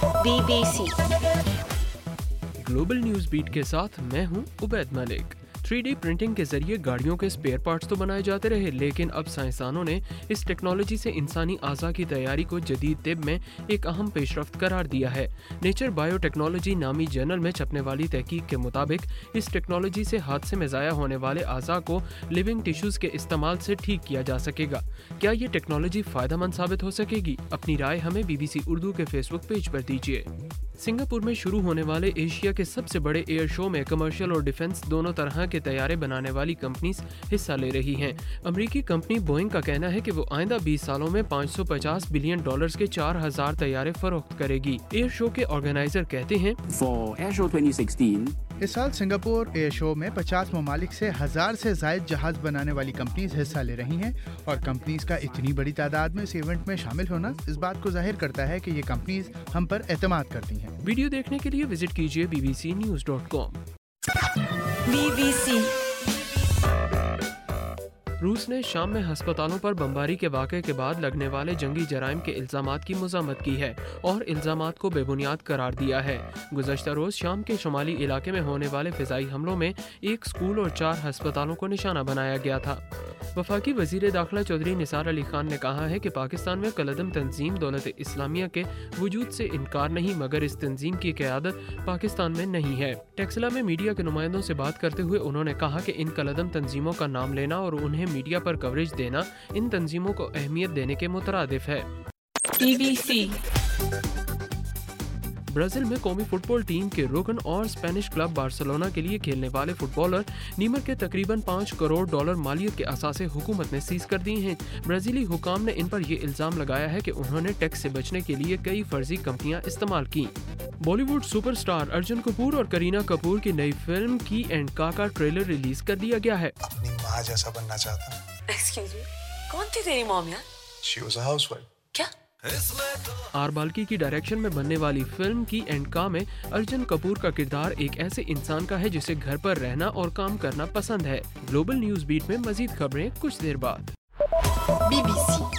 BBC global news beat के साथ मैं हूं उबैद मलिक। 3D प्रिंटिंग के जरिए गाड़ियों के स्पेयर पार्ट्स तो बनाए जाते रहे, लेकिन अब साइंसदानों ने इस टेक्नोलॉजी से इंसानी आज़ा की तैयारी को जदीद तिब में एक अहम पेशरफ्त करार दिया है। नेचर बायोटेक्नोलॉजी नामी जर्नल में छपने वाली तहकीक के मुताबिक इस टेक्नोलॉजी से हादसे में ज़ाया होने वाले आज़ा को लिविंग टिश्यूज़ के इस्तेमाल से ठीक किया जा सकेगा। क्या ये टेक्नोलॉजी फ़ायदेमंद साबित हो सकेगी? अपनी राय हमें BBC उर्दू के फेसबुक पेज पर दीजिए। सिंगापुर में शुरू होने वाले एशिया के सबसे बड़े एयर शो में कमर्शियल और डिफेंस दोनों तरह के तैयारे बनाने वाली कंपनीज हिस्सा ले रही हैं। अमेरिकी कंपनी बोइंग का कहना है कि वो आइंदा 20 सालों में $550 बिलियन के 4000 तैयारे फरोख्त करेगी। एयर शो के ऑर्गेनाइजर कहते हैं, For Air Show 2016, इस साल सिंगापुर एयर शो में 50 ममालिक से 1000 से ज़ायद जहाज बनाने वाली कंपनीज हिस्सा ले रही हैं और कंपनीज का इतनी बड़ी तादाद में इस इवेंट में शामिल होना इस बात को जाहिर करता है कि ये कंपनीज हम पर एतमाद करती हैं। वीडियो देखने के लिए विजिट कीजिए bbcnews.com। BBC रूस ने शाम में हस्पतालों पर बमबारी के वाक़े के बाद लगने वाले जंगी जराइम के इल्ज़ामात की मज़म्मत की है और इल्ज़ामात को बेबुनियाद करार दिया है। गुज़श्ता रोज़ शाम के शुमाली इलाके में होने वाले फ़िज़ाई हमलों में एक स्कूल और 4 हस्पतालों को निशाना बनाया गया था। वफाकी वज़ीर दाखिला चौधरी निसार अली खान ने कहा है कि पाकिस्तान में कलदम तंजीम दौलत इस्लामिया के वजूद से इनकार नहीं, मगर इस तंजीम की क़यादत पाकिस्तान में नहीं है। टेक्सला में मीडिया के नुमाइंदों से बात करते हुए उन्होंने कहा कि इन कलदम तंजीमों का नाम लेना और उन्हें मीडिया पर कवरेज देना इन तंजीमों को अहमियत देने के मुतरादिफ है। BBC ब्राज़ील में कौमी फुटबॉल टीम के रुकन और स्पेनिश क्लब बार्सिलोना के लिए खेलने वाले फुटबॉलर नीमर के तकरीबन $5 करोड़ मालियत के असासे हुकूमत ने सीज कर दिए हैं। ब्राज़ीली हुकाम ने इन पर यह इल्ज़ाम लगाया है कि उन्होंने टैक्स से बचने के लिए कई फर्जी कंपनियां इस्तेमाल की। बॉलीवुड सुपरस्टार अर्जुन कपूर और करीना कपूर की नई फिल्म की एंड का ट्रेलर रिलीज कर दिया गया है। अपनी माँ जैसा बनना चाहता हूँ। Excuse me, कौन थी तेरी मॉम यार? She was a housewife. क्या? आर बाल्की की डायरेक्शन में बनने वाली फिल्म की एंड का में अर्जुन कपूर का किरदार एक ऐसे इंसान का है जिसे घर पर रहना और काम करना पसंद है। ग्लोबल न्यूज़ बीट में मजीद खबरें कुछ देर बाद। BBC